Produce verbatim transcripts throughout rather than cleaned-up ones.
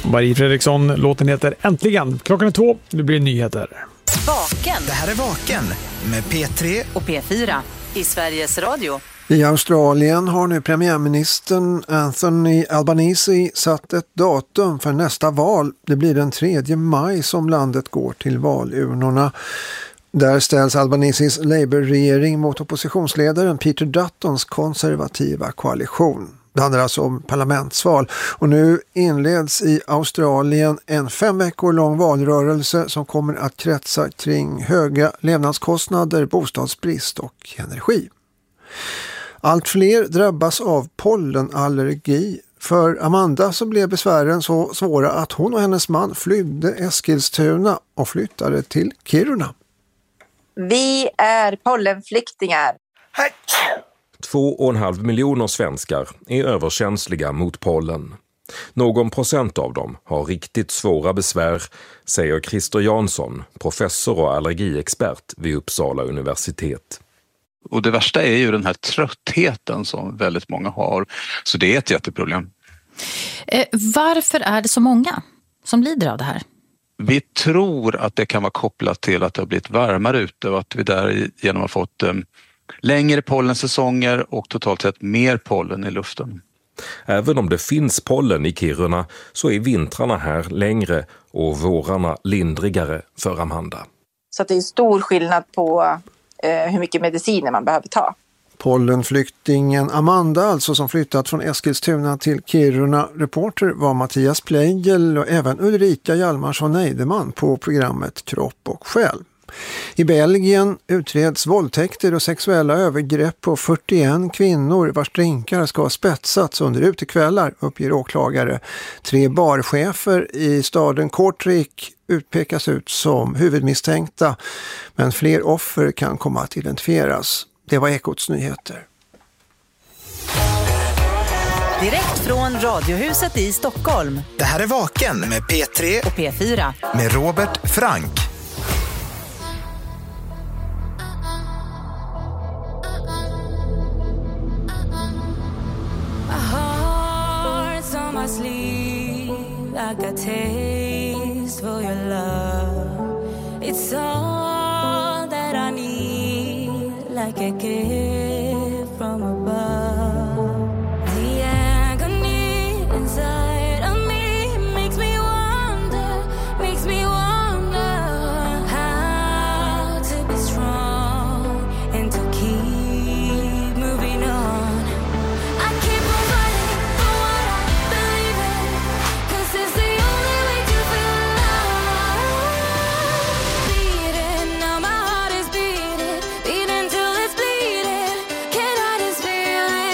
Marie Fredriksson, låten heter Äntligen. Klockan är två, nu blir det nyheter. Vaken. Det här är Vaken med P tre och P fyra i Sveriges Radio. I Australien har nu premiärministern Anthony Albanese satt ett datum för nästa val. Det blir den tredje maj som landet går till valurnorna. Där ställs Albaneses Labour-regering mot oppositionsledaren Peter Duttons konservativa koalition. Det handlar alltså om parlamentsval och nu inleds i Australien en fem veckor lång valrörelse som kommer att kretsa kring höga levnadskostnader, bostadsbrist och energi. Allt fler drabbas av pollenallergi. För Amanda så blev besvären så svåra att hon och hennes man flydde Eskilstuna och flyttade till Kiruna. Vi är pollenflyktingar. Två och en halv miljoner svenskar är överkänsliga mot pollen. Någon procent av dem har riktigt svåra besvär, säger Christer Jansson, professor och allergiexpert vid Uppsala universitet. Och det värsta är ju den här tröttheten som väldigt många har. Så det är ett jätteproblem. Eh, varför är det så många som lider av det här? Vi tror att det kan vara kopplat till att det har blivit varmare ute och att vi därigenom har fått eh, längre pollensäsonger och totalt sett mer pollen i luften. Även om det finns pollen i Kiruna så är vintrarna här längre och vårarna lindrigare för Amanda. Så att det är stor skillnad på hur mycket mediciner man behöver ta. Pollenflyktingen Amanda alltså som flyttat från Eskilstuna till Kiruna. Reporter var Mattias Pleijel och även Ulrika Hjalmarsson-Neideman på programmet Kropp och själ. I Belgien utreds våldtäkter och sexuella övergrepp på fyrtioen kvinnor vars drinkar ska ha spetsats under utekvällar, uppger åklagare. Tre barchefer i staden Kortrijk utpekas ut som huvudmisstänkta, men fler offer kan komma att identifieras. Det var Ekots nyheter. Direkt från Radiohuset i Stockholm. Det här är Vaken med P tre och P fyra. Med Robert Frank. My sleeve, I got taste for your love. It's all that I need, like a gift from above. The agony inside of me makes me wonder, makes me wonder how to be strong and to keep moving on. I keep on fighting for what I believe in, 'cause it's the only way to feel love. Beating, now my heart is beating, beating till it's bleeding. Can I just feel it?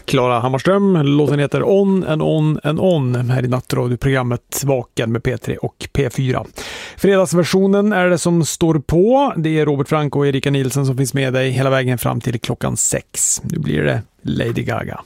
Klara Hammarström. Låten heter On and On and On här i nattradioprogrammet Vaken med P tre och P fyra. Fredagsversionen är det som står på. Det är Robert Frank och Erika Nilsson som finns med dig hela vägen fram till klockan sex. Nu blir det Lady Gaga.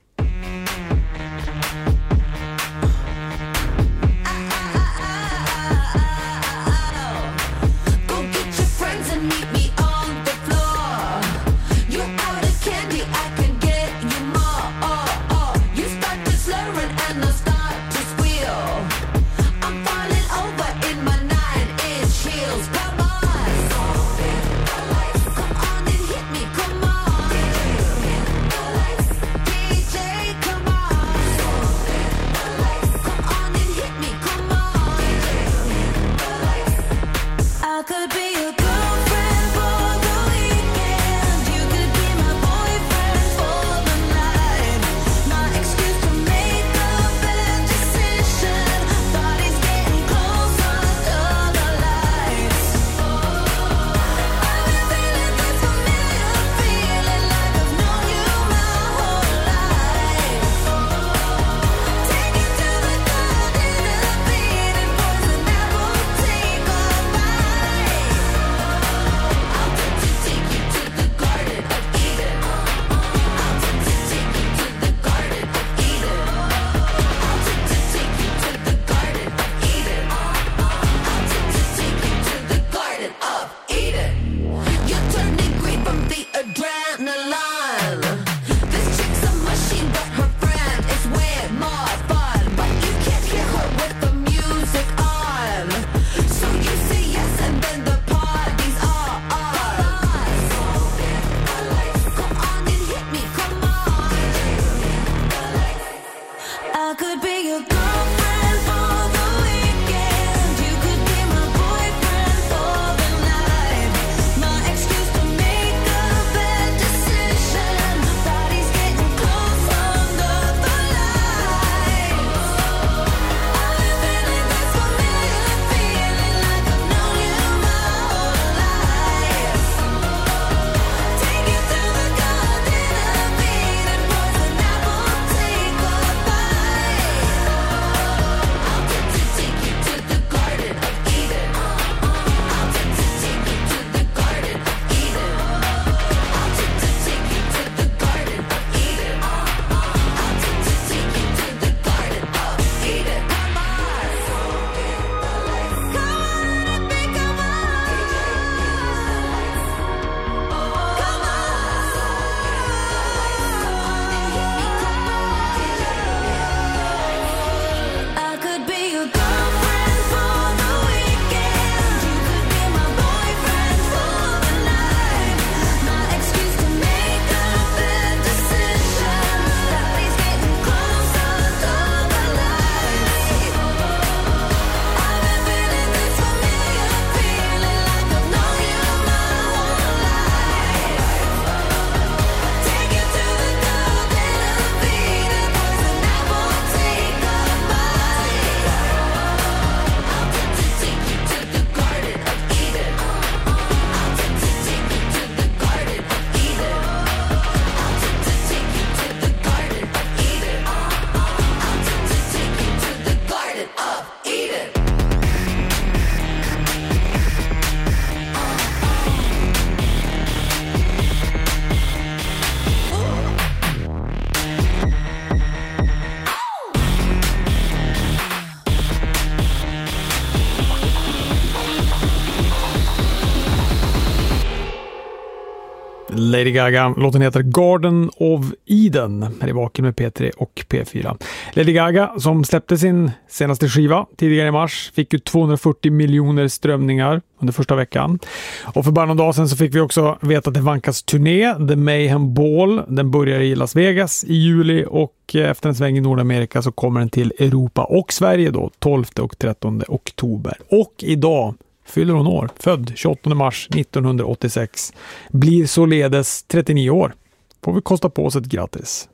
Lady Gaga. Låten heter Garden of Eden. Här är Vaken med P tre och P fyra. Lady Gaga som släppte sin senaste skiva tidigare i mars fick ju tvåhundrafyrtio miljoner strömningar under första veckan. Och för bara någon dag sedan så fick vi också veta att det vankas turné, The Mayhem Ball. Den börjar i Las Vegas i juli och efter en sväng i Nordamerika så kommer den till Europa och Sverige då tolfte och trettonde oktober. Och idag fyller hon år, född tjugoåttonde mars nittonhundraåttiosex, blir således trettionio år. Får vi kosta på oss ett grattis.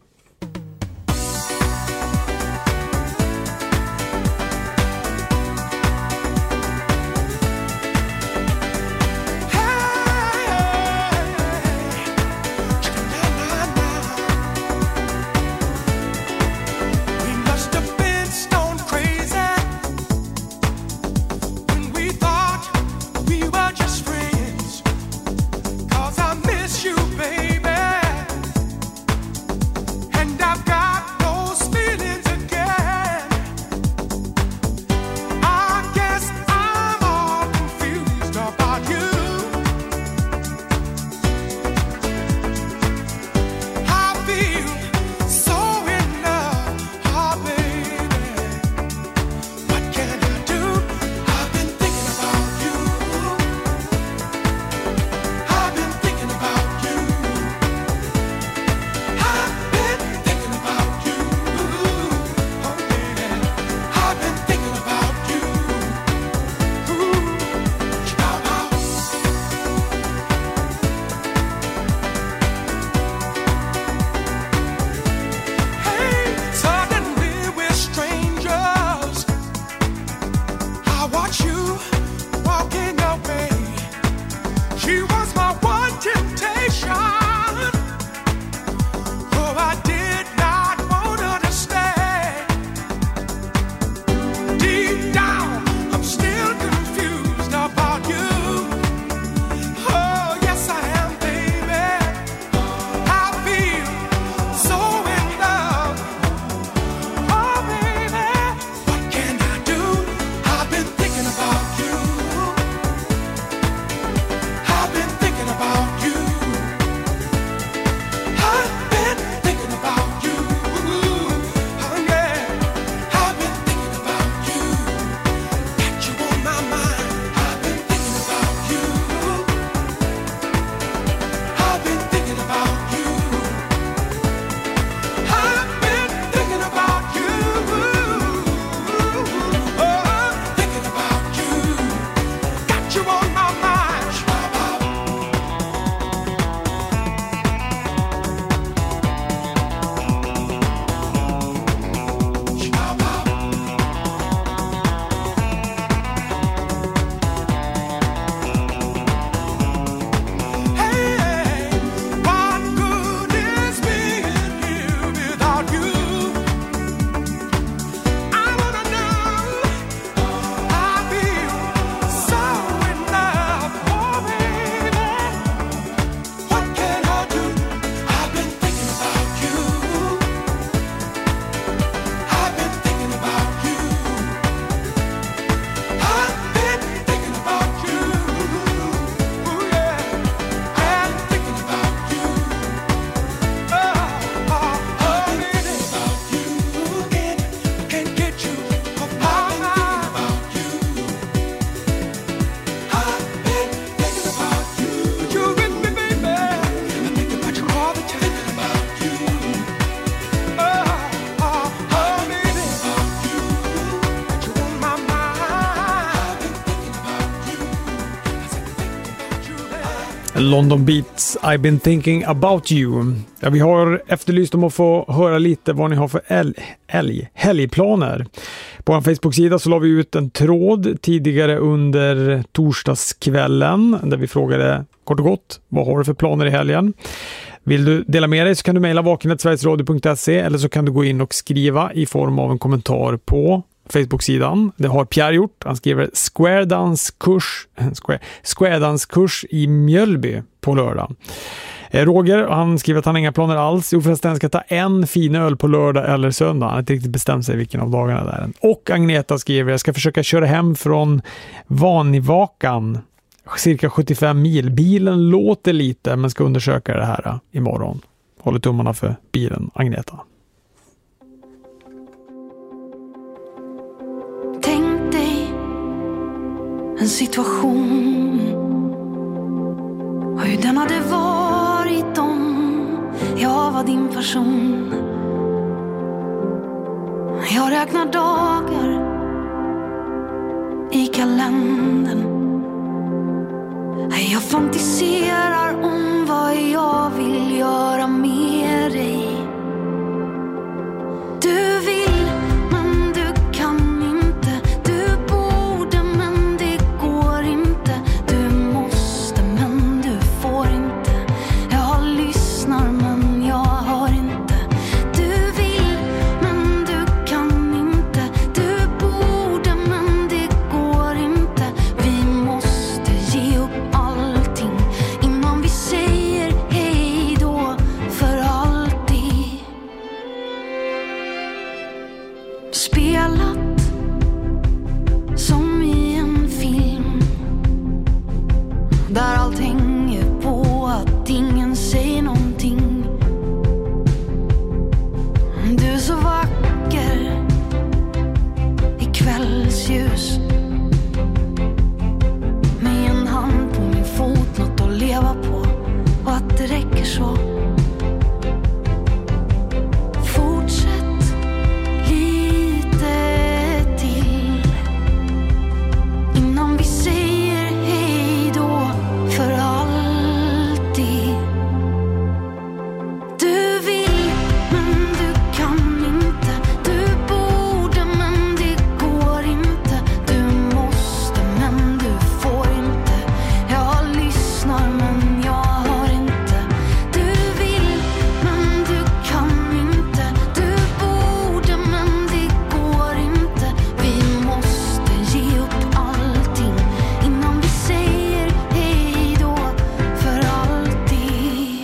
London Beats, I've been thinking about you. Ja, vi har efterlyst om att få höra lite vad ni har för älg, älg, helgplaner. På vår Facebook-sida så la vi ut en tråd tidigare under torsdagskvällen där vi frågade kort och gott, vad har du för planer i helgen? Vill du dela med dig så kan du mejla vaken at sverigesradio punkt se eller så kan du gå in och skriva i form av en kommentar på Facebook-sidan. Det har Pierre gjort. Han skriver Square Dance-kurs Square, Square Dance-kurs i Mjölby på lördag. Roger, han skriver att han har inga planer alls. Jo, förresten ska ta en fin öl på lördag eller söndag. Han har inte riktigt bestämt sig vilken av dagarna det är. Och Agneta skriver, jag ska försöka köra hem från Vanivakan. Cirka sjuttiofem mil. Bilen låter lite men ska undersöka det här imorgon. Håller tummarna för bilen, Agneta. Tänk dig en situation och hur den hade varit om jag var din person. Jag räknar dagar i kalendern. Jag fantiserar om vad jag vill göra med dig. Du vill, men du kan inte. Du borde, men det går inte. Du måste, men du får inte. Jag lyssnar, men jag hör inte. Du vill, men du kan inte. Du borde, men det går inte. Vi måste ge upp allting innan vi säger hej då för alltid. Spelat som i en film där allt hänger på att ingen säger någonting. Du är så vacker i kvällsljus med en hand på min fot, något att leva på och att det räcker så. Fortsätt lite till innan vi säger hej då för alltid. Du vill, men du kan inte. Du borde, men det går inte. Du måste, men du får inte. Jag lyssnar, men jag hör inte. Du vill, men du kan inte. Du borde, men det går inte. Vi måste ge upp allting innan vi säger hej då för alltid.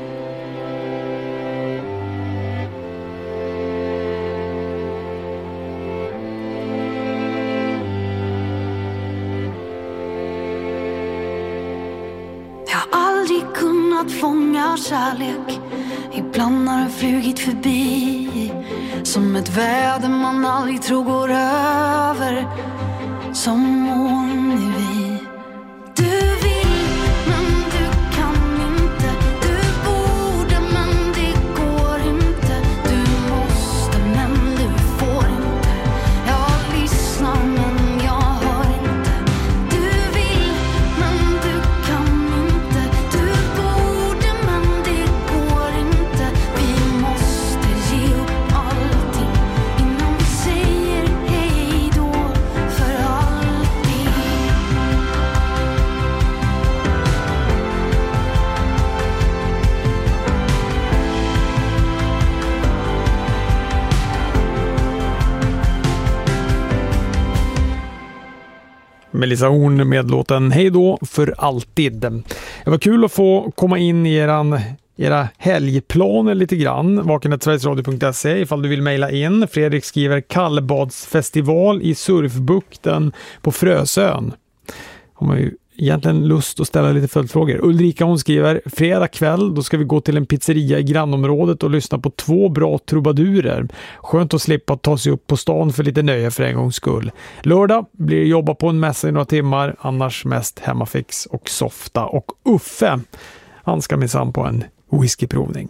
Jag har aldrig kunnat fånga kärlek. Ibland har det flugit förbi som ett väder man aldrig tror går över. Som moln i vi. Du vill, men du kan inte. Du borde, men det går inte. Du måste, men du får inte. Jag lyssnar, men jag hör inte. Du vill, men du kan inte. Du borde, men det går inte. Vi måste ge upp allting innan vi säger hej då för alltid. Melissa Horn med låten Hej då för alltid. Det var kul att få komma in i eran, era helgplaner lite grann. vaken at sverigesradio punkt se ifall du vill mejla in. Fredrik skriver kallbadsfestival i Surfbukten på Frösön. Har man ju egentligen lust att ställa lite följdfrågor. Ulrika hon skriver, fredag kväll då ska vi gå till en pizzeria i grannområdet och lyssna på två bra trubadurer. Skönt att slippa ta sig upp på stan för lite nöje för en gångs skull. Lördag blir jobba på en mässa i några timmar, annars mest hemmafix och softa. Och Uffe, han ska minsann på en whiskyprovning.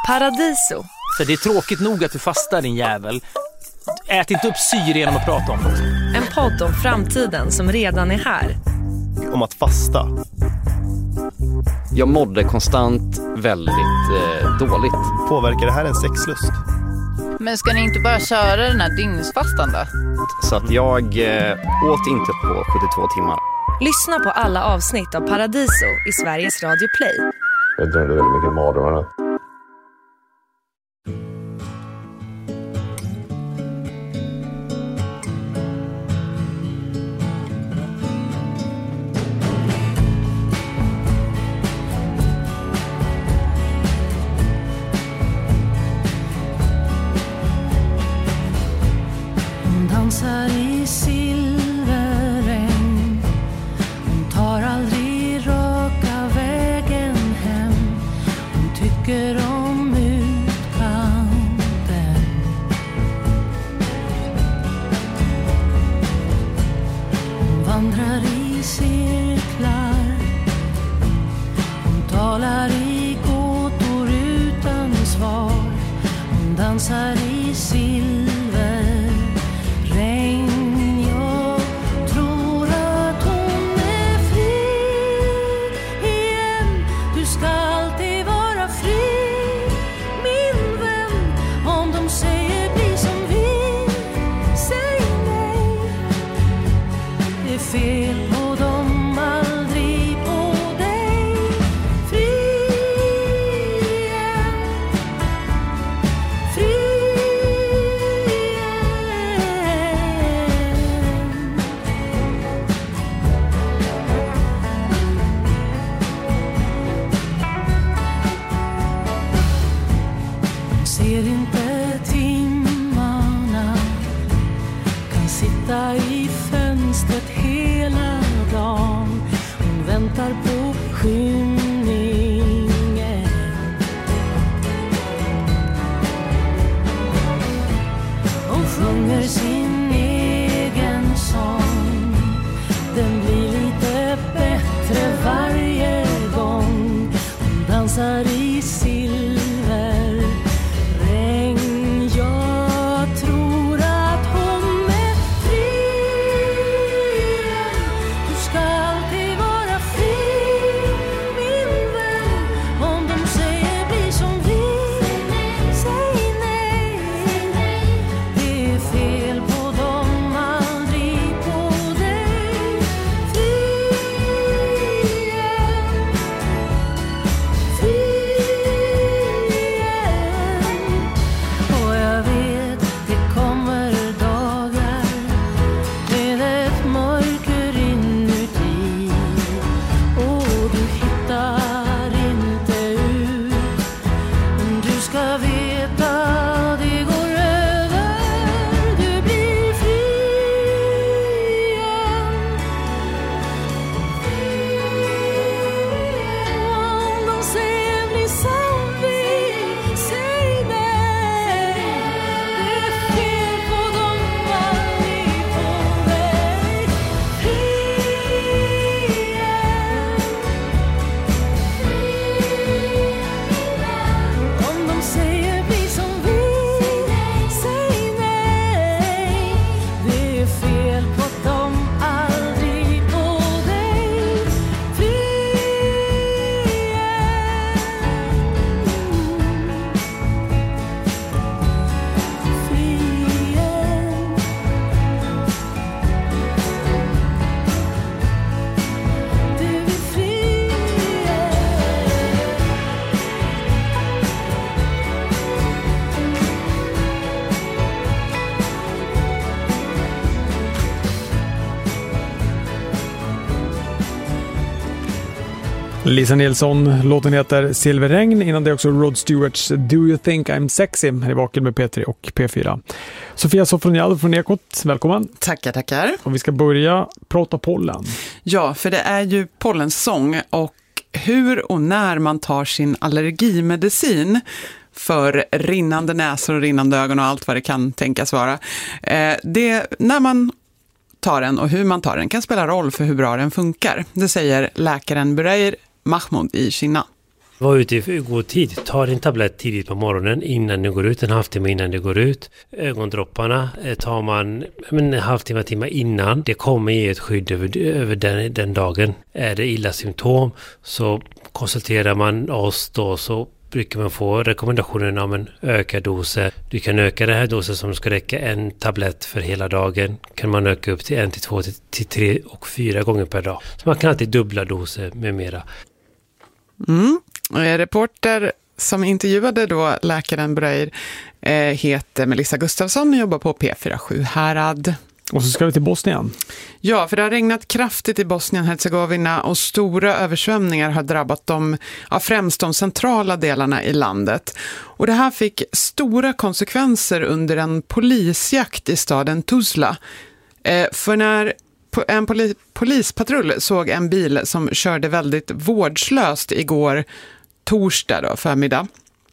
Paradiso. Så det är tråkigt nog att du fastar, din jävel. Ät inte upp syre genom att prata om det. En podd om framtiden som redan är här. Om att fasta. Jag mådde konstant väldigt eh, dåligt. Påverkar det här en sexlust? Men ska ni inte bara köra den här dygnsfastan då? Så att jag eh, åt inte på sjuttiotvå timmar. Lyssna på alla avsnitt av Paradiso i Sveriges Radio Play. Jag drömde väldigt mycket mardrömmar. Dansar i silverregn. Hon tar aldrig raka vägen hem. Hon tycker om utkanten. Hon vandrar i cirklar. Hon talar i gåtor utan svar. Hon dansar i silver. Regn, jag tror att hon är fri igen. Du ska alltid vara fri, min vän. Om de säger bli som vi, säg nej. Det är fel på dem, aldrig på dig. Fri igen, fri. Ser inte timmarna, kan sitta i fönstret hela dagen. Hon väntar på skymningen. Hon sjunger sin egen sång. Den blir lite bättre varje gång. Hon dansar i silver. Regn, jag tror att hon är fri. Du ska alltid vara fri, min vän. Om de säger bli som vi, säg nej. Det är fel på dem, aldrig på dig. Fri igen, fri igen. Och jag vet det kommer dagar med ett mörker inuti. Och du hittar inte ut. Men du ska veta det går över. Du blir fri igen. Om de säger bli som vi, säg nej. Det är fel på dem, aldrig på dig. Fri igen. Om de säger bli som vi, säg nej. Det är fel på dem, aldrig på dig. Fri igen. Fri igen. Du är fri igen. Lisa Nilsson, låten heter Silverregn. Innan det också Rod Stewarts Do You Think I'm Sexy här i Vaken med P tre och P fyra. Sofia Sofroniado från Ekot, välkommen. Tackar, tackar. Och vi ska börja prata pollen. Ja, för det är ju pollensäsong och hur och när man tar sin allergimedicin för rinnande näsor och rinnande ögon och allt vad det kan tänkas vara. Eh, det, när man tar den och hur man tar den kan spela roll för hur bra den funkar. Det säger läkaren Burair Mahmoud i Kina. Var ute i god tid. Ta en tablett tidigt på morgonen innan du går ut, en halvtimme innan du går ut. Ögondropparna tar man en halvtimme, timme innan. Det kommer ge ett skydd över, över den, den dagen. Är det illa symptom så konsulterar man oss då, så brukar man få rekommendationen om en ökad dos. Du kan öka den här dosen som ska räcka en tablett för hela dagen. Kan man öka upp till en, till två, till, till tre och fyra gånger per dag. Så man kan alltid dubbla doser med mera. Mm. Reporter som intervjuade då läkaren Breir eh, heter Melissa Gustafsson och jobbar på P fyra sju Härad. Och så ska vi till Bosnien. Ja, för det har regnat kraftigt i Bosnien-Hercegovina och stora översvämningar har drabbat de, ja, främst de centrala delarna i landet. Och det här fick stora konsekvenser under en polisjakt i staden Tuzla. Eh, för när en poli- polispatrull såg en bil som körde väldigt vårdslöst igår torsdag då, förmiddag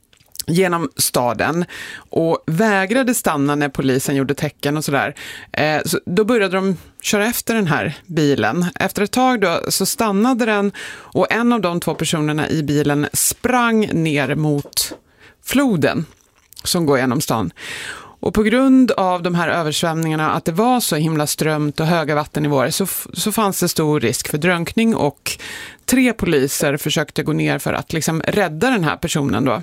genom staden och vägrade stanna när polisen gjorde tecken och sådär. Eh, så då började de köra efter den här bilen. Efter ett tag då så stannade den och en av de två personerna i bilen sprang ner mot floden som går genom stan. Och på grund av de här översvämningarna, att det var så himla strömt och höga vattennivåer, så, så fanns det stor risk för drunkning och tre poliser försökte gå ner för att liksom rädda den här personen då.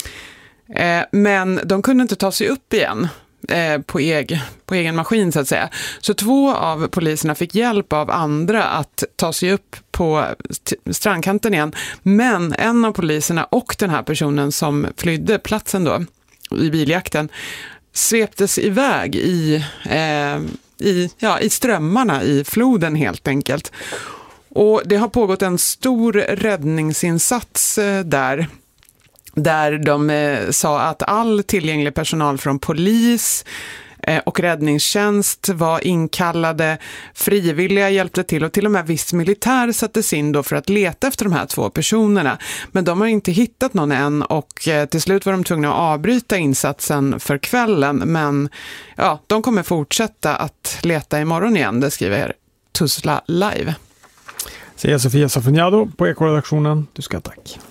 Eh, men de kunde inte ta sig upp igen eh, på, eg, på egen maskin så att säga. Så två av poliserna fick hjälp av andra att ta sig upp på st- strandkanten igen. Men en av poliserna och den här personen som flydde platsen då i biljakten sveptes iväg i, eh, i, ja, i strömmarna i floden helt enkelt. Och det har pågått en stor räddningsinsats eh, där. Där de eh, sa att all tillgänglig personal från polis eh, och räddningstjänst var inkallade, frivilliga hjälpte till och till och med viss militär sattes in då för att leta efter de här två personerna. Men de har inte hittat någon än och eh, till slut var de tvungna att avbryta insatsen för kvällen. Men ja, de kommer fortsätta att leta imorgon igen, det skriver Tuzla Live. Säger Sofia Safuniado på Eko-redaktionen. Du ska tack.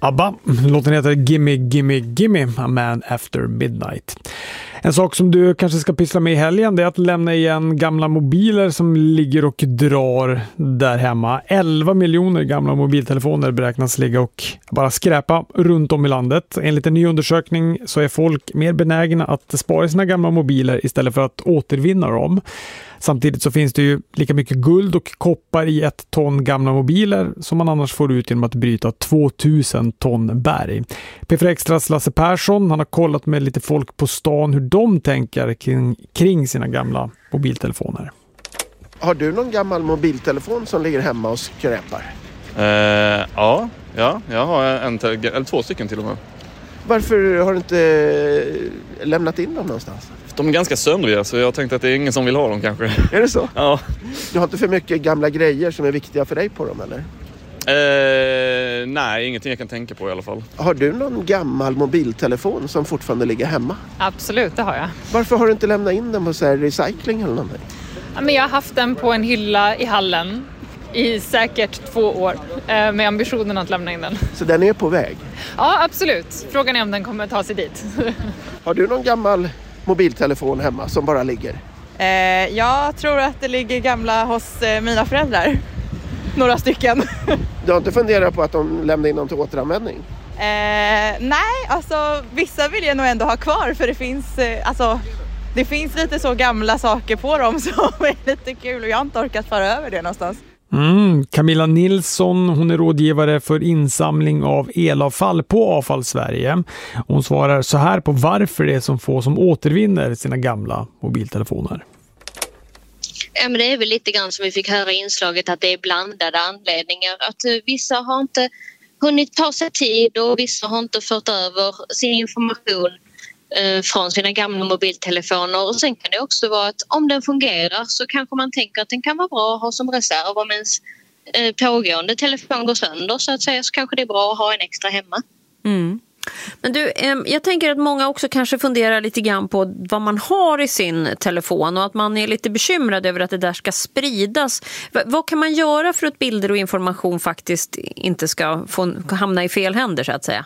ABBA. Låten heter Gimme, Gimme, Gimme, A Man After Midnight. En sak som du kanske ska pyssla med i helgen, det är att lämna igen gamla mobiler som ligger och drar där hemma. elva miljoner gamla mobiltelefoner beräknas ligga och bara skräpa runt om i landet. Enligt en ny undersökning så är folk mer benägna att spara sina gamla mobiler istället för att återvinna dem. Samtidigt så finns det ju lika mycket guld och koppar i ett ton gamla mobiler som man annars får ut genom att bryta tvåtusen ton berg. P fyra Extras Lasse Persson, han har kollat med lite folk på stan hur de tänker kring, kring sina gamla mobiltelefoner. Har du någon gammal mobiltelefon som ligger hemma och skräpar? Uh, ja, ja, jag har en, eller två stycken till och med. Varför har du inte lämnat in dem någonstans? De är ganska söndriga så jag tänkte att det är ingen som vill ha dem kanske. Är det så? Ja. Du har inte för mycket gamla grejer som är viktiga för dig på dem eller? Eh, nej, ingenting jag kan tänka på i alla fall. Har du någon gammal mobiltelefon som fortfarande ligger hemma? Absolut, det har jag. Varför har du inte lämnat in den på så här recycling eller någonting? Ja, men jag har haft den på en hylla i hallen i säkert två år eh, med ambitionen att lämna in den. Så den är på väg? Ja, absolut. Frågan är om den kommer ta sig dit. Har du någon gammal mobiltelefon hemma som bara ligger? Eh, jag tror att det ligger gamla hos eh, mina föräldrar. Några stycken. Du har inte funderat på att de lämnar in dem till återanvändning? Eh, nej, alltså vissa vill jag nog ändå ha kvar för det finns, eh, alltså, det finns lite så gamla saker på dem som är lite kul och jag har inte orkat föra över det någonstans. Mm, Camilla Nilsson, hon är rådgivare för insamling av elavfall på Avfall Sverige. Hon svarar så här på varför det är så få som återvinner sina gamla mobiltelefoner. Ja, men det är väl lite grann som vi fick höra i inslaget att det är blandade anledningar. Att uh, vissa har inte hunnit ta sig tid och vissa har inte fått över sin information uh, från sina gamla mobiltelefoner. Och sen kan det också vara att om den fungerar så kanske man tänker att den kan vara bra att ha som reserv. Om ens uh, pågående telefon går sönder så att säga så kanske det är bra att ha en extra hemma. Mm. Men du, jag tänker att många också kanske funderar lite grann på vad man har i sin telefon och att man är lite bekymrad över att det där ska spridas. V- vad kan man göra för att bilder och information faktiskt inte ska få hamna i fel händer så att säga?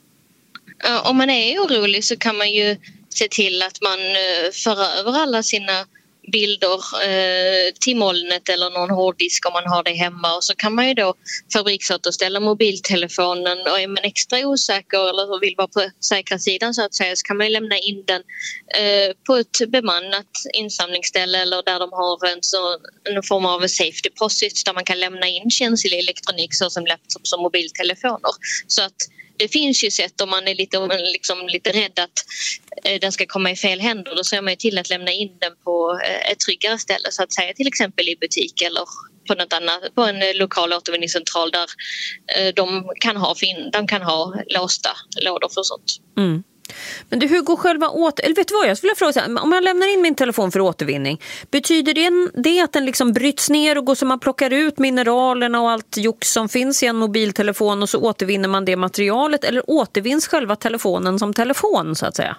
Om man är orolig så kan man ju se till att man för över alla sina bilder eh, till molnet eller någon hårddisk om man har det hemma och så kan man ju då fabriksåterställa mobiltelefonen och är man extra osäker eller vill vara på säkra sidan så att säga så kan man ju lämna in den eh, på ett bemannat insamlingsställe eller där de har en, så, en form av safe deposit där man kan lämna in känslig elektronik såsom laptops och mobiltelefoner så att det finns ju sätt om man är lite, liksom, lite rädd att eh, den ska komma i fel händer. Då ser man ju till att lämna in den på eh, ett tryggare ställe så att säga. Till exempel i butik eller på något annat, på en eh, lokal återvinningscentral där eh, de, kan ha fin- de kan ha låsta lådor för sånt. Mm. Men du, hur går själva åt... Eller vet du vad, jag skulle fråga så här, om jag lämnar in min telefon för återvinning, betyder det, det att den liksom bryts ner och går så man plockar ut mineralerna och allt jox som finns i en mobiltelefon och så återvinner man det materialet eller återvinns själva telefonen som telefon så att säga?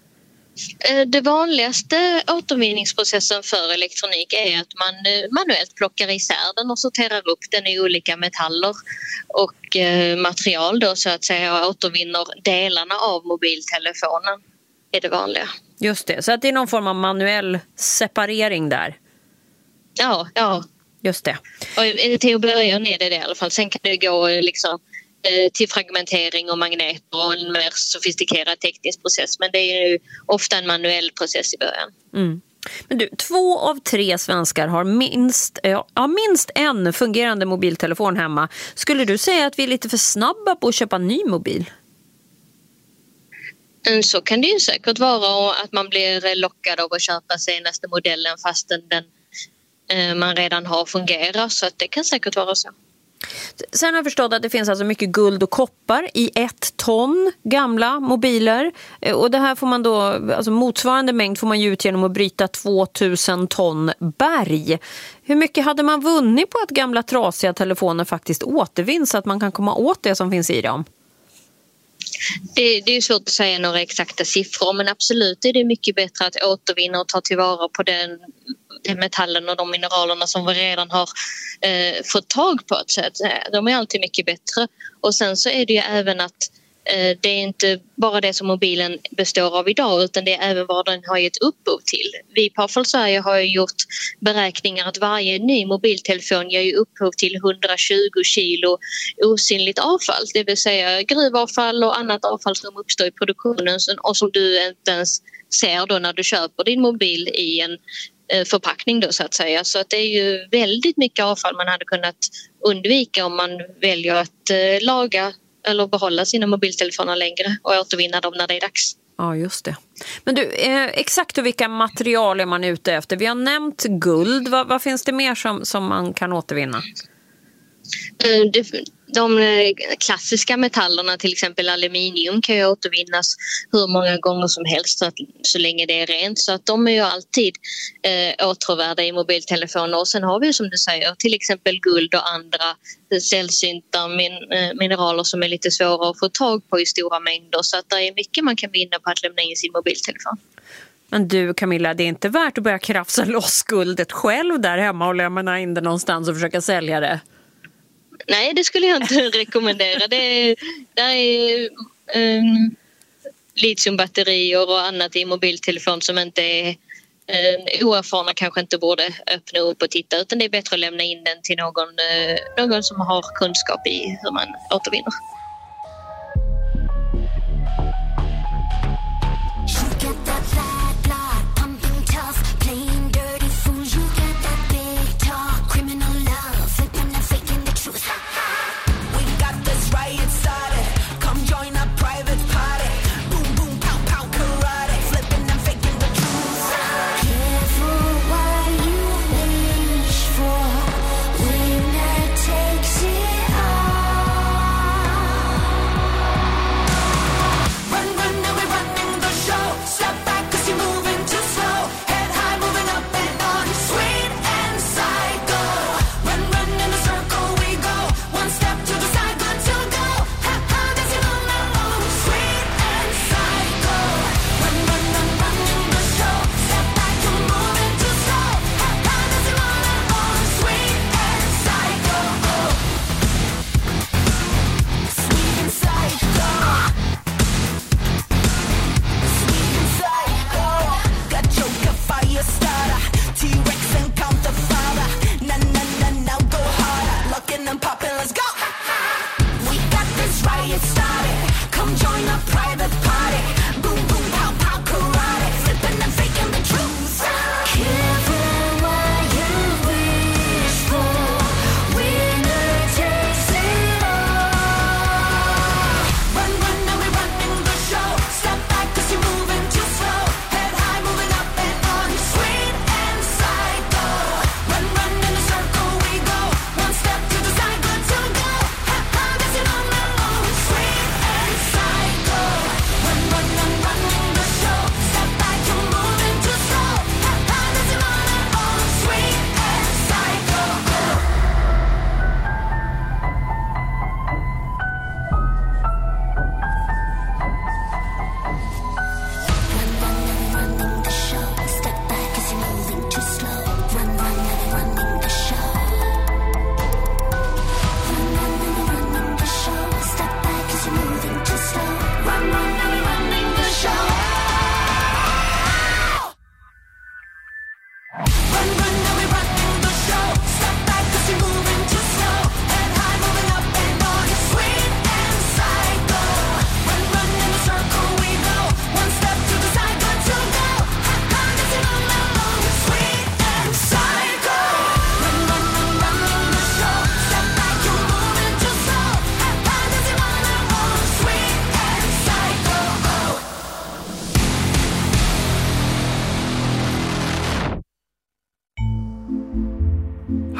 Det vanligaste återvinningsprocessen för elektronik är att man manuellt plockar isär den och sorterar upp den i olika metaller och material då så att säga och återvinner delarna av mobiltelefonen är det vanliga. Just det, så att det är någon form av manuell separering där. Ja, ja. Just det. Och till att börja är det det i alla fall. Sen kan det gå liksom till fragmentering och magneter och en mer sofistikerad teknisk process. Men det är ju ofta en manuell process i början. Mm. Men du, två av tre svenskar har minst, ja, minst en fungerande mobiltelefon hemma. Skulle du säga att vi är lite för snabba på att köpa en ny mobil? Så kan det ju säkert vara att man blir lockad av att köpa senaste modellen fastän den eh, man redan har fungerat. Så att det kan säkert vara så. Sen har jag förstått att det finns alltså mycket guld och koppar i ett ton gamla mobiler. Och det här får man då, alltså motsvarande mängd får man ju ut genom att bryta tvåtusen ton berg. Hur mycket hade man vunnit på att gamla trasiga telefoner faktiskt återvinns så att man kan komma åt det som finns i dem? Det, det är svårt att säga några exakta siffror, men absolut är det mycket bättre att återvinna och ta tillvara på den, den metallen och de mineralerna som vi redan har eh, fått tag på. Så att, de är alltid mycket bättre. Och sen så är det ju även att eh, det är inte bara det som mobilen består av idag, utan det är även vad den har gett upphov till. Vi på Avfall Sverige har ju gjort beräkningar att varje ny mobiltelefon ger ju upphov till hundratjugo kilo osynligt avfall. Det vill säga gruvavfall och annat avfall som uppstår i produktionen och som du inte ens ser då när du köper din mobil i en förpackning då, så att säga. Så att det är ju väldigt mycket avfall man hade kunnat undvika om man väljer att eh, laga eller behålla sina mobiltelefoner längre och återvinna dem när det är dags. Ja, just det. Men du, eh, exakt vilka material är man ute efter? Vi har nämnt guld. Vad, vad finns det mer som, som man kan återvinna? Eh, det, de klassiska metallerna, till exempel aluminium, kan ju återvinnas hur många gånger som helst så, att, så länge det är rent. Så att de är ju alltid eh, återvärda i mobiltelefoner. Och sen har vi, som du säger, till exempel guld och andra sällsynta min, eh, mineraler som är lite svåra att få tag på i stora mängder. Så att det är mycket man kan vinna på att lämna in sin mobiltelefon. Men du Camilla, det är inte värt att börja krafsa loss guldet själv där hemma och lämna in det någonstans och försöka sälja det? Nej, det skulle jag inte rekommendera. Det är, det är um, litiumbatterier och annat i mobiltelefon som inte är um, oerfarna, kanske inte borde öppna upp och titta, utan det är bättre att lämna in den till någon, uh, någon som har kunskap i hur man återvinner.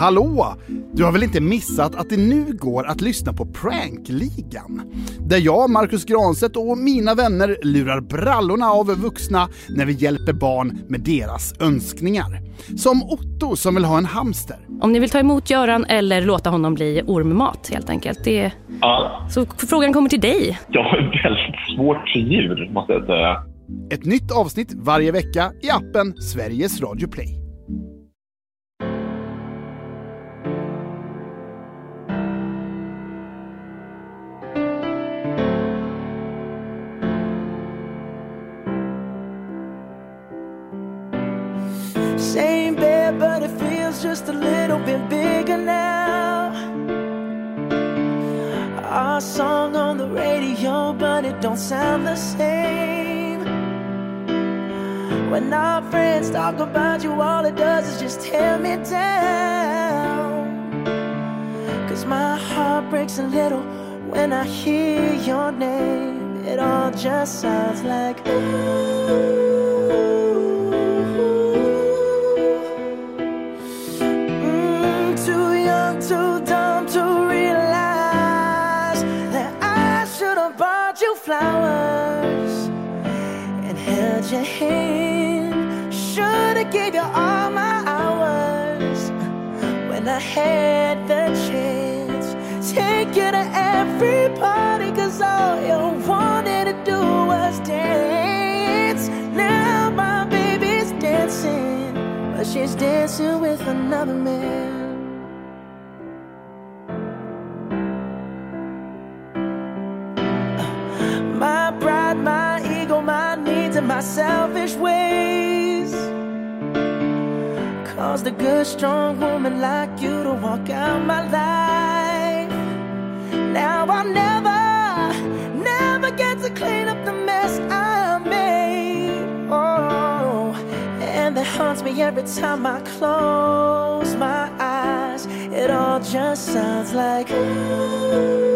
Hallå! Du har väl inte missat att det nu går att lyssna på Prankligan? Där jag, Marcus Granstedt och mina vänner lurar brallorna av vuxna när vi hjälper barn med deras önskningar. Som Otto som vill ha en hamster. Om ni vill ta emot Göran eller låta honom bli ormmat helt enkelt. Det... Ja. Så frågan kommer till dig. Jag har väldigt svårt för djur, måste jag säga. Ett nytt avsnitt varje vecka i appen Sveriges Radio Play. Same bed, but it feels just a little bit bigger now. Our song on the radio, but it don't sound the same. When our friends talk about you, all it does is just tear me down. 'Cause my heart breaks a little when I hear your name. It all just sounds like ooh. Too dumb to realize that I should have bought you flowers and held your hand. Should have gave you all my hours when I had the chance. Take you to every party 'cause all you wanted to do was dance. Now my baby's dancing, but she's dancing with another man. My pride, my ego, my needs and my selfish ways caused a good strong woman like you to walk out my life. Now I'll never, never get to clean up the mess I made. Oh, and that haunts me every time I close my eyes. It all just sounds like ooh.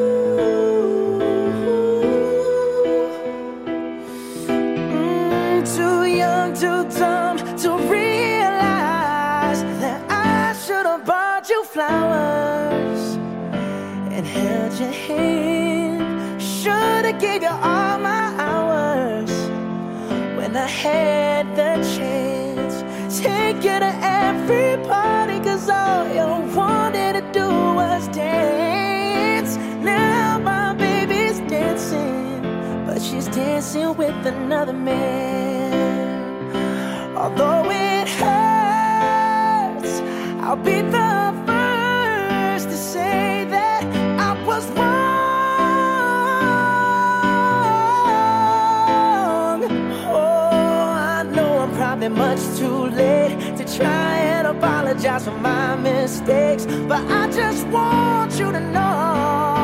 Too young, too dumb to realize that I should have bought you flowers and held your hand. Should have gave you all my hours when I had the chance. Take you to every party 'cause all you wanted to do was dance. Now my baby's dancing, but she's dancing with another man. Although it hurts, I'll be the first to say that I was wrong. Oh, I know I'm probably much too late to try and apologize for my mistakes, but I just want you to know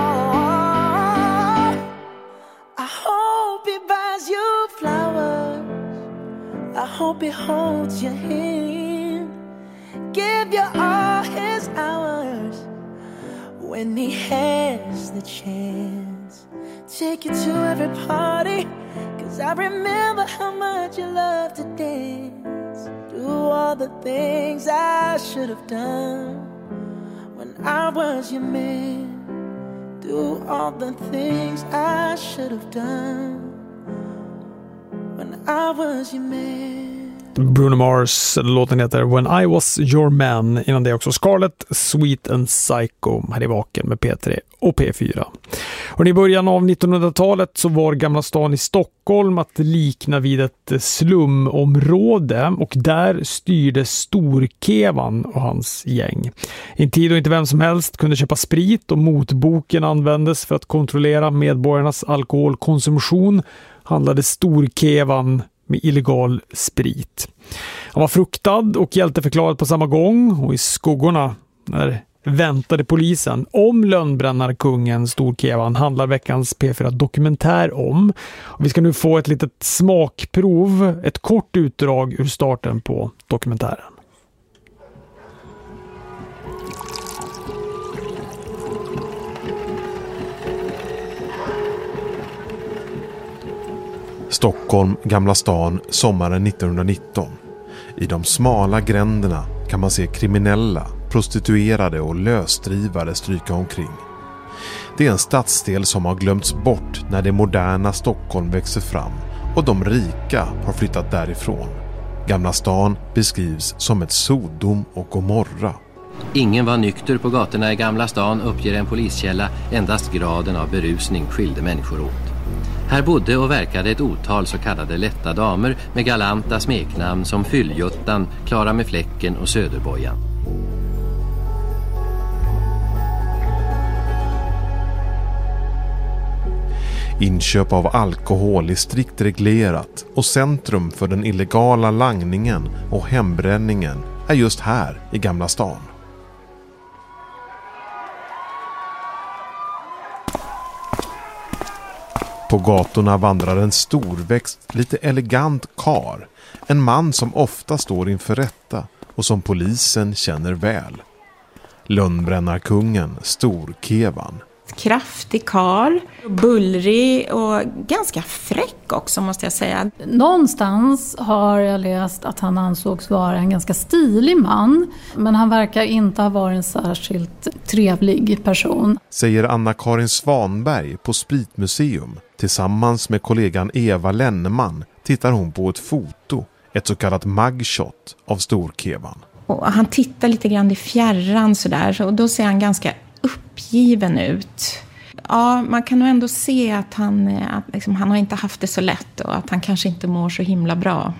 I hope he buys you flowers. I hope he holds your hand, give you all his hours when he has the chance. Take you to every party 'cause I remember how much you love to dance. Do all the things I should have done when I was your man. Do all the things I should have done when I was your man. Bruno Mars, låten heter When I Was Your Man. Innan det också Scarlett, Sweet and Psycho här i Vaken med P tre och P fyra. Och i början av nittonhundratalet så var Gamla stan i Stockholm att likna vid ett slumområde, och där styrde Storkevan och hans gäng. I en tid då inte vem som helst kunde köpa sprit och motboken användes för att kontrollera medborgarnas alkoholkonsumtion, handlade Storkevan med illegal sprit. Han var fruktad och hjälteförklarad på samma gång, och i skuggorna när väntade polisen om lönnbrännarkungen Storkevan handlar veckans P fyra dokumentär om. Och vi ska nu få ett litet smakprov, ett kort utdrag ur starten på dokumentären. Stockholm, Gamla stan, sommaren nittonhundranitton. I de smala gränderna kan man se kriminella, prostituerade och lösdrivare stryka omkring. Det är en stadsdel som har glömts bort när det moderna Stockholm växer fram och de rika har flyttat därifrån. Gamla stan beskrivs som ett Sodom och Gomorra. Ingen var nykter på gatorna i Gamla stan, uppger en poliskälla. Endast graden av berusning skilde människor åt. Här bodde och verkade ett otal så kallade lätta damer med galanta smeknamn som Fylljuttan, Klara med fläcken och Söderbojan. Inköp av alkohol är strikt reglerat och centrum för den illegala langningen och hembränningen är just här i Gamla stan. På gatorna vandrar en storväxt, lite elegant kar. En man som ofta står inför rätta och som polisen känner väl. Lönnbrännarkungen Storkevan. Kraftig karl, bullrig och ganska fräck också, måste jag säga. Någonstans har jag läst att han ansågs vara en ganska stilig man, men han verkar inte ha varit en särskilt trevlig person. Säger Anna-Karin Svanberg på Spritmuseum. Tillsammans med kollegan Eva Lenneman tittar hon på ett foto, ett så kallat mugshot av Storkevan. Och han tittar lite grann i fjärran sådär, och då ser han ganska uppgiven ut. Ja, man kan nog ändå se att han, att liksom, han har inte haft det så lätt och att han kanske inte mår så himla bra.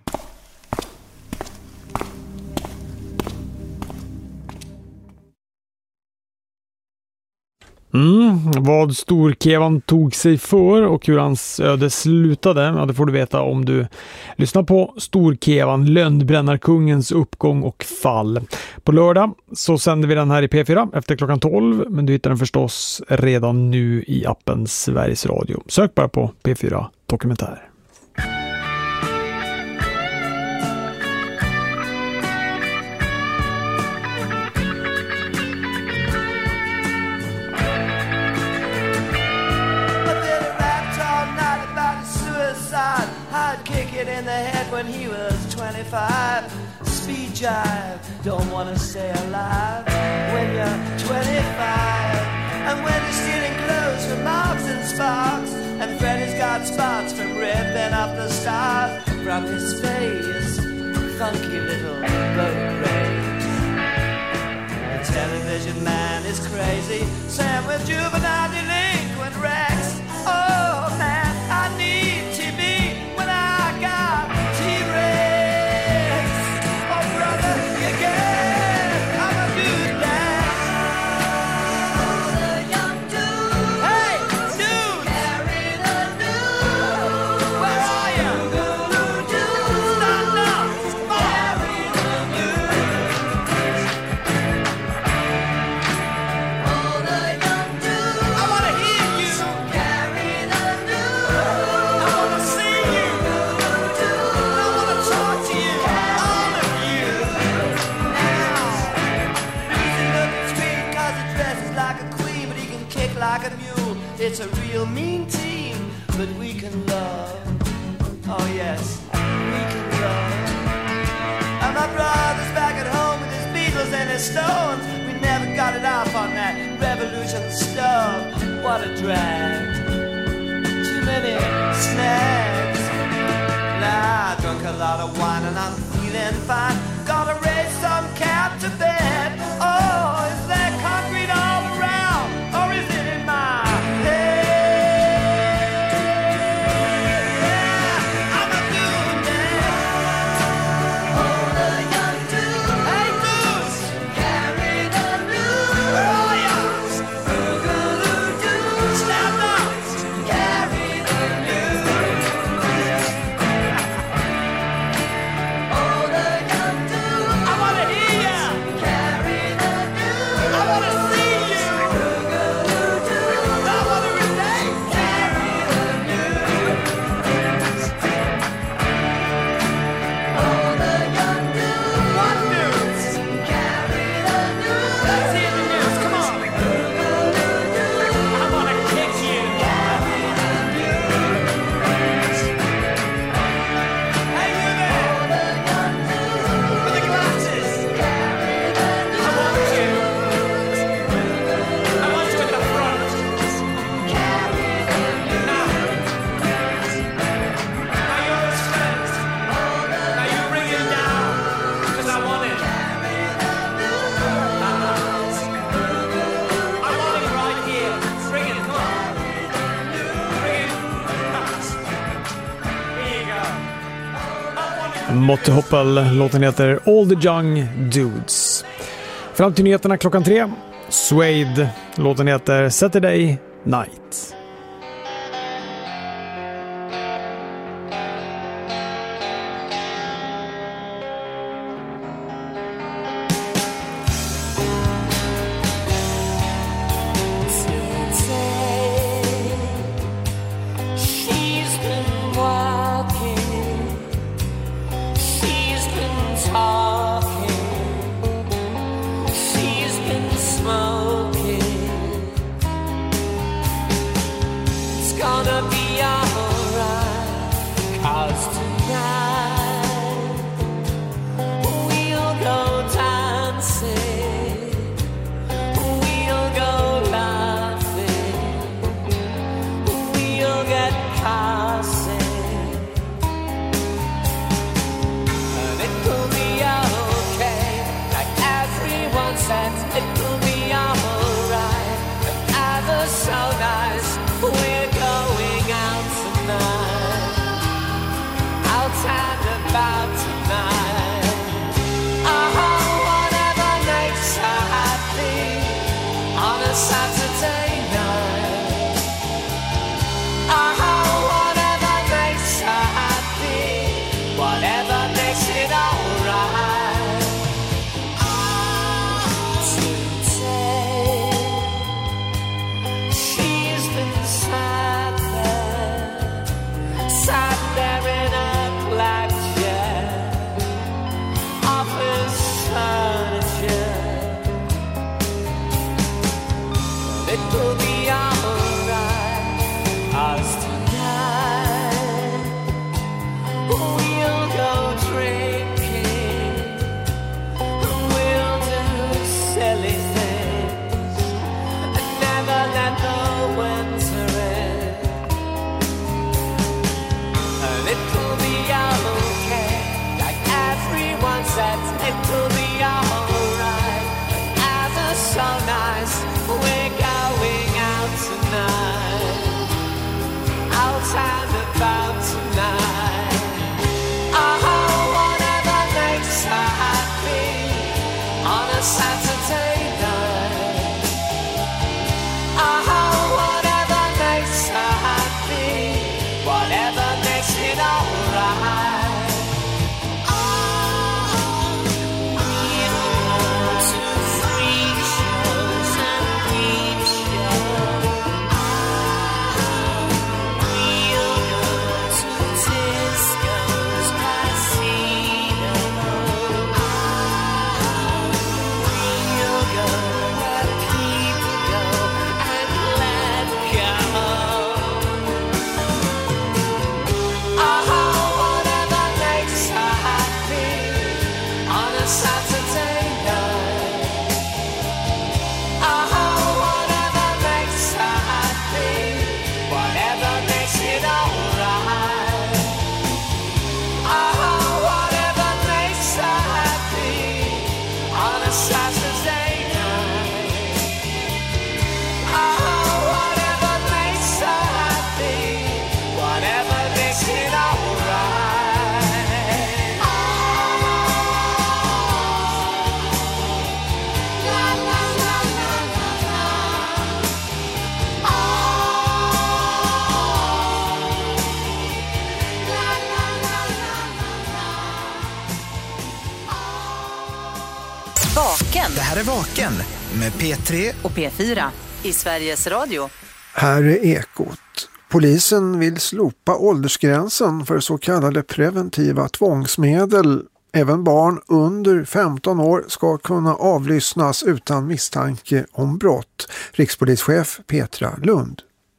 Mm, vad Storkevan tog sig för och hur hans öde slutade, ja, det får du veta om du lyssnar på Storkevan, Lönnbrännarkungens uppgång och fall. På lördag så sänder vi den här i P fyra efter klockan tolv, men du hittar den förstås redan nu i appen Sveriges Radio. Sök bara på P fyra Dokumentär. In the head when he was twenty-five. Speed jive, don't wanna stay alive when you're twenty-five. And when you're stealing clothes from Marks and Sparks, and Freddy's got spots from ripping up the stars from his face, funky little boat race. The television man is crazy, Sam with juvenile delinquent Rex. Oh man, I need T V when I got T-Rex. Oh brother, you get, I'm a good man. Oh, the young dude. Hey, dude. Carry the news. Where are you? Stand up. Carry the news. Oh, the young dude. I wanna hear you. Carry the news. I wanna see you. I wanna talk to you. All of you. Now, he's in the street 'cause he dresses like a queen, but he can kick like a mule. It's a real mean team, but we can love. Oh yes, we can love. And my brother's back at home with his Beatles and his Stones. We never got it off on that revolution stuff. What a drag. Too many snacks. Nah, I drunk a lot of wine and I'm feeling fine. Gotta raise some cap to bed. Oh, is there concrete all around? Or is it in my head? Yeah, I'm a good man. Oh, the young dude. Hey, dudes. Carry the news. Where are ya? Boogaloo-doo. Stand up. Carry the news. Oh, the young dude. Motte Hoppel, låten heter All the Young Dudes. Fram till nyheterna klockan tre. Suede, låten heter Saturday Night. Det här är Vaken med P tre och P fyra i Sveriges Radio. Här är Ekot. Polisen vill slopa åldersgränsen för så kallade preventiva tvångsmedel. Även barn under femton år ska kunna avlyssnas utan misstanke om brott. Rikspolischef Petra Lund.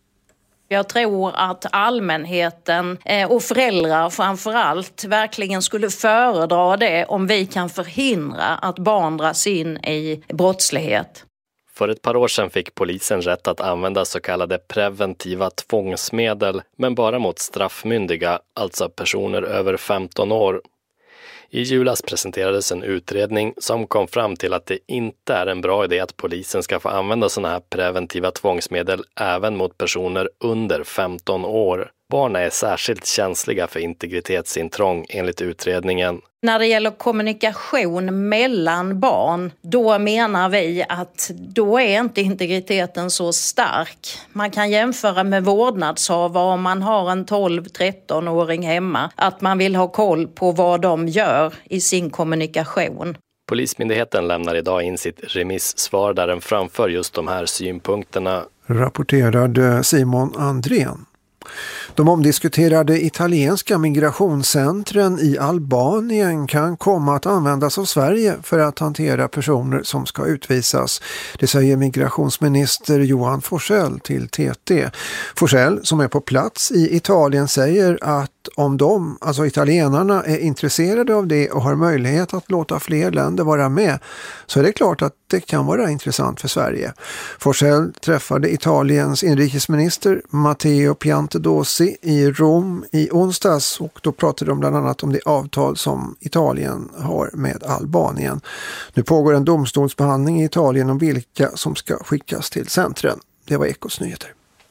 Jag tror att allmänheten och föräldrar framförallt verkligen skulle föredra det om vi kan förhindra att barn dras in i brottslighet. För ett par år sedan fick polisen rätt att använda så kallade preventiva tvångsmedel, men bara mot straffmyndiga, alltså personer över femton år. I julas presenterades en utredning som kom fram till att det inte är en bra idé att polisen ska få använda sådana här preventiva tvångsmedel även mot personer under femton år. Barn är särskilt känsliga för integritetsintrång enligt utredningen. När det gäller kommunikation mellan barn, då menar vi att då är inte integriteten så stark. Man kan jämföra med vårdnadshavare om man har en tolv-tretton-åring hemma. Att man vill ha koll på vad de gör i sin kommunikation. Polismyndigheten lämnar idag in sitt remissvar där den framför just de här synpunkterna. Rapporterade Simon Andrén. De omdiskuterade italienska migrationscentren i Albanien kan komma att användas av Sverige för att hantera personer som ska utvisas. Det säger migrationsminister Johan Forsell till T T. Forsell, som är på plats i Italien, säger att om de, alltså italienarna, är intresserade av det och har möjlighet att låta fler länder vara med, så är det klart att det kan vara intressant för Sverige. Forsell träffade Italiens inrikesminister Matteo Piantedosi i Rom i onsdags och då pratade de bland annat om det avtal som Italien har med Albanien. Nu pågår en domstolsbehandling i Italien om vilka som ska skickas till centren. Det var Ekos nyheter.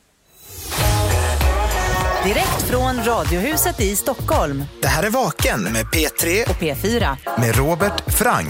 Direkt från Radiohuset i Stockholm. Det här är Vaken med P tre och P fyra. Med Robert Frank.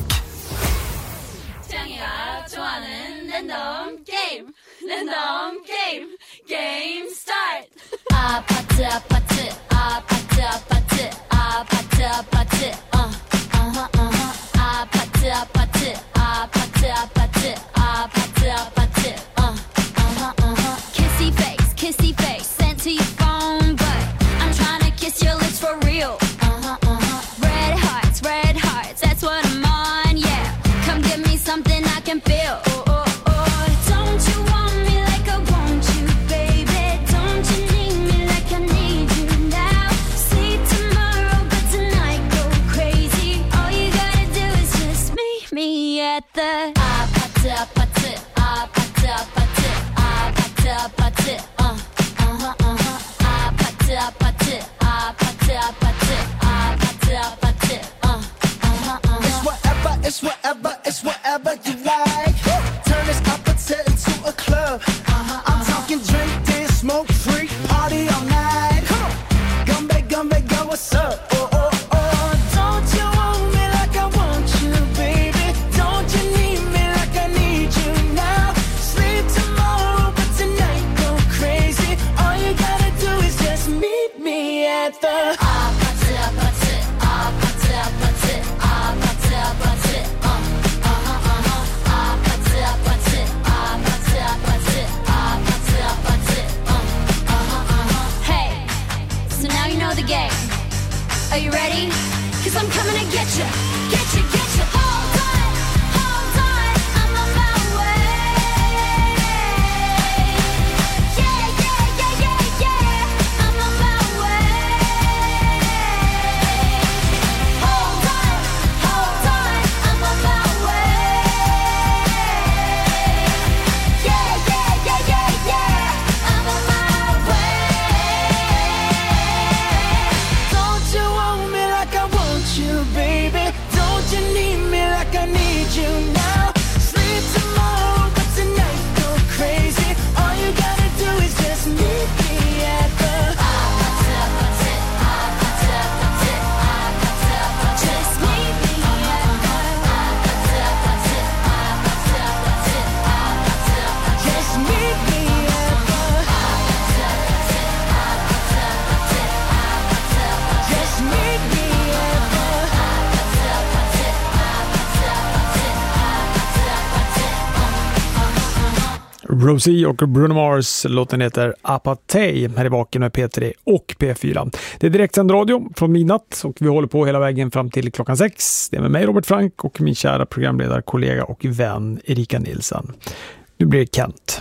Game start. Apatı apatı apatı apatı apatı apatı uh aha aha apatı apatı apatı apatı apatı apatı uh aha aha kissy face kissy face sent to your phone but I'm trying to kiss your lips for real uh-huh uh-huh red hearts red hearts that's what I'm on yeah come give me something I can feel oh, oh, oh. Don't you want me like I want you baby don't you need me like I need you now see tomorrow but tonight go crazy all you gotta do is just meet me at the apatı apatı apatı apatı apatı apatı uh uh-huh uh-huh apatı apatı apatı apatı apatı apatı uh uh-huh uh-huh It's whatever it's whatever it's whatever you like turn this apatı into a club uh-huh, I'm uh-huh. talking drink dance smoke free party all night come on gumbe gumbe go what's up oh oh oh don't you want me like I want you baby don't you need me like I need you now sleep tomorrow but tonight go crazy all you gotta do is just meet me at the apatı apatı apatı apatı apatı apatı uh uh-huh uh-huh apatı apatı apatı apatı apatı apatı uh uh-huh uh-huh hey so now you know the game are you ready cause I'm coming to get you get you get you hold on hold on I'm on my way yeah yeah yeah yeah yeah I'm on my way hold on hold on I'm on my way yeah yeah yeah yeah yeah I'm on my way don't you want me like I want you baby don't you need me like I need you now sleep tomorrow but tonight go crazy all you gotta do is just meet me at the apatı apatı apatı apatı apatı apatı just meet me at the apatı apatı apatı apatı apatı apatı just meet me at the apatı apatı apatı apatı apatı apatı just meet me at the apatı apatı apatı apatı Rosie och Bruno Mars, låten heter Apatej, här i Vaken med P tre och P fyra. Det är direktsänd radio från midnatt och vi håller på hela vägen fram till klockan sex. Det är med mig Robert Frank och min kära programledarkollega och vän Erika Nilsson. Nu blir det Kent.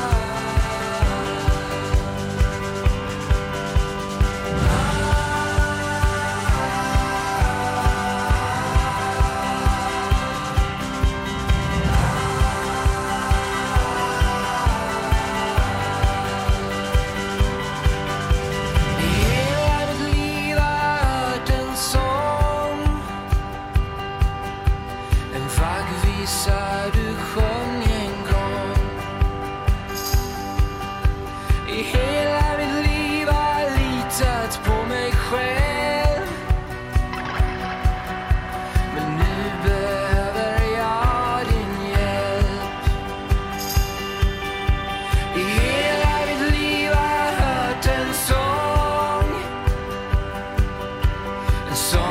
Ah So